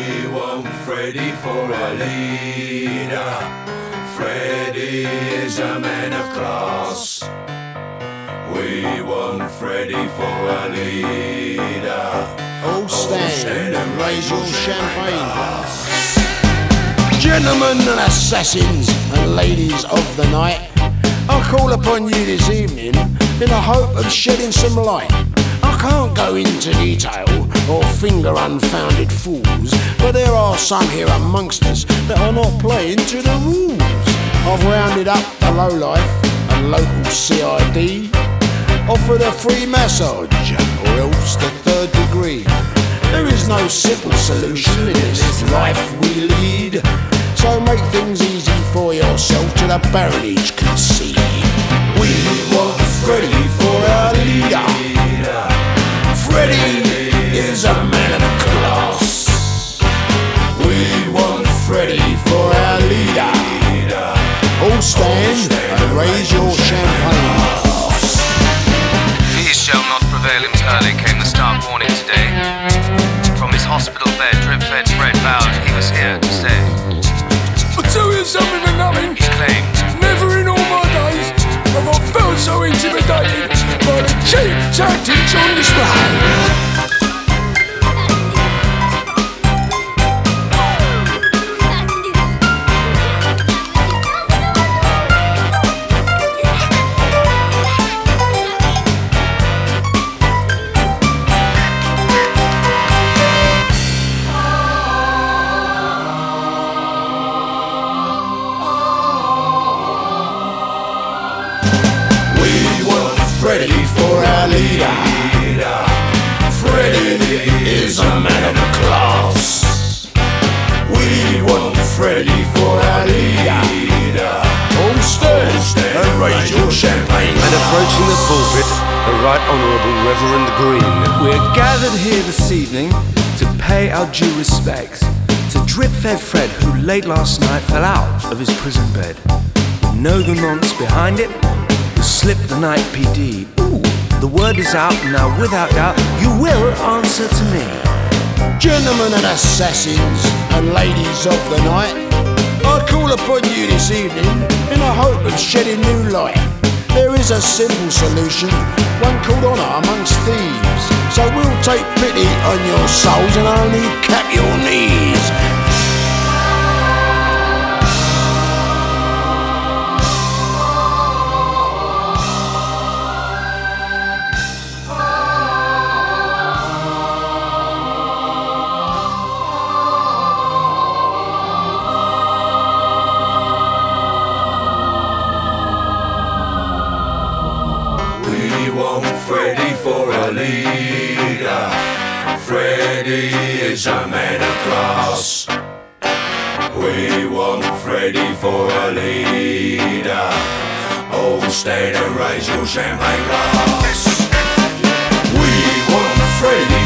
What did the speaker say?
We want Freddie for a leader. Freddie is a man of class. We want Freddie for a leader. All stand and raise your champagne glass. Gentlemen and assassins and ladies of the night, I call upon you this evening in the hope of shedding some light. I can't go into detail or finger unfounded fools, but there are some here amongst us that are not playing to the rules. I've rounded up the lowlife and local CID, offered a free massage or else the third degree. There is no simple solution in this life we lead, so make things easy for yourself till the baronage concede. We want Freddie for our leader. Freddie is a man of class. We want Freddie for our leader. All stand and raise your champagne glass. Peace shall not prevail him early, came the stark warning today. From his hospital bed, drip-fed Fred vowed he was here to stay. I'll tell you something for nothing. He claimed, never in all my days have I felt so intimidated by the cheap tactics on display. Freddie for our leader. Freddie is a man of class. We want Freddie for our leader. All stand and raise your champagne. And approaching the pulpit, the Right Honourable Reverend Green. We're gathered here this evening to pay our due respects to drip-fed Fred, who late last night fell out of his prison bed. We know the nonce behind it. Slipped the night PD. Ooh, the word is out now, without doubt, you will answer to me. Gentlemen and assassins and ladies of the night, I call upon you this evening in the hope of shedding new light. There is a simple solution, one called honour amongst thieves. So we'll take pity on your souls and only cap your knees. We want Freddie for a leader. Freddie is a man of class. We want Freddie for a leader. All stand and raise your champagne glass. We want Freddie